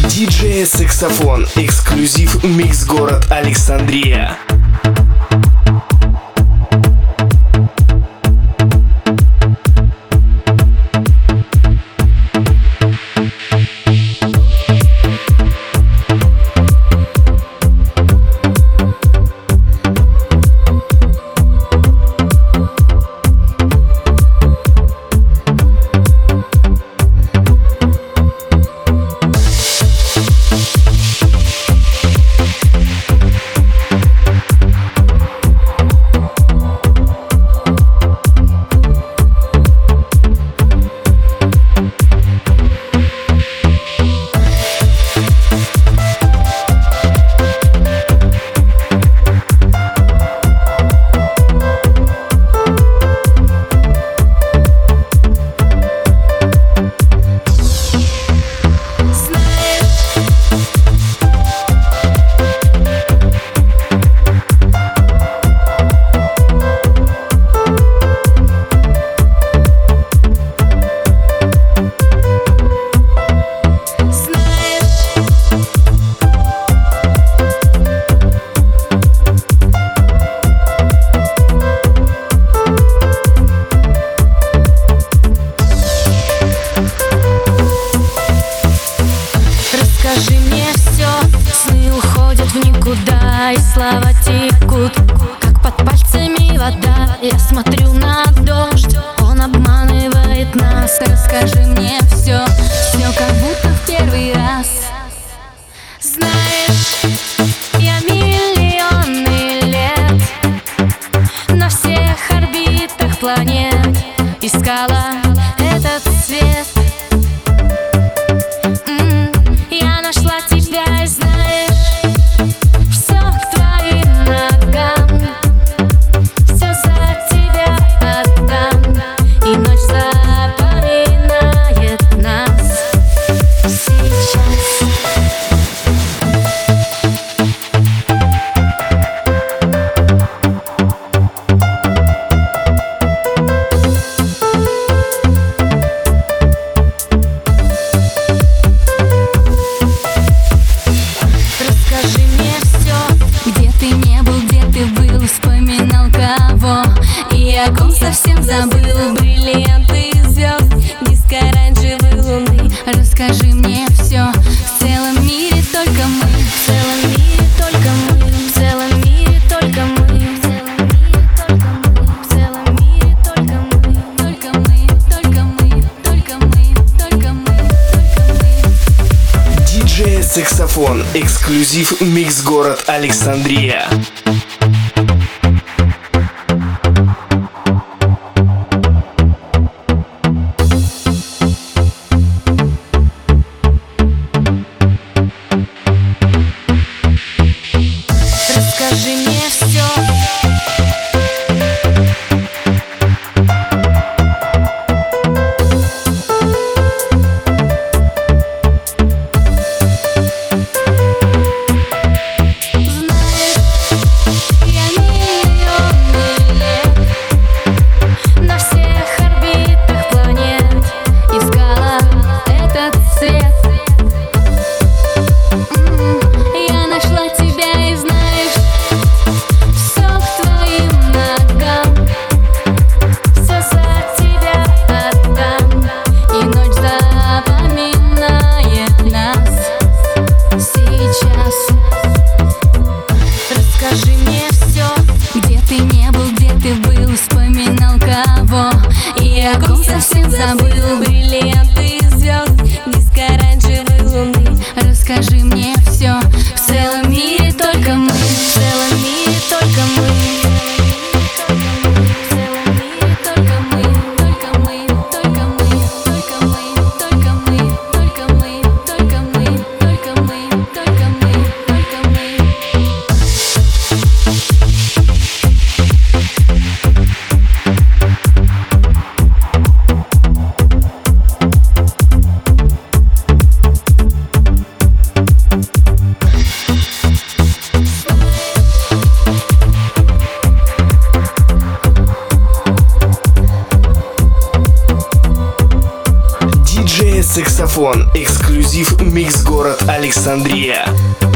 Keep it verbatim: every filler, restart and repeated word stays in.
диджей Саксофон. Эксклюзив Микс Город Александрия. Скажи мне все, сны уходят в никуда, и слова текут, как под пальцами вода. Я смотрю на дождь, он обманывает нас. Расскажи мне все, все как будто в первый раз. Знаешь, я миллионы лет на всех орбитах планет искала этот свет. Совсем забыл бриллианты звезд, диск оранжевой луны. Расскажи мне все, в целом мире только мы, в целом мире только мы, в целом мире только мы, в целом мире только мы, только мы, только мы, только мы, только мы, только мы. диджей Саксофон. Эксклюзив Микс Город Александрия. Скажи мне все. Знаешь, Эксклюзив Микс город Александрия.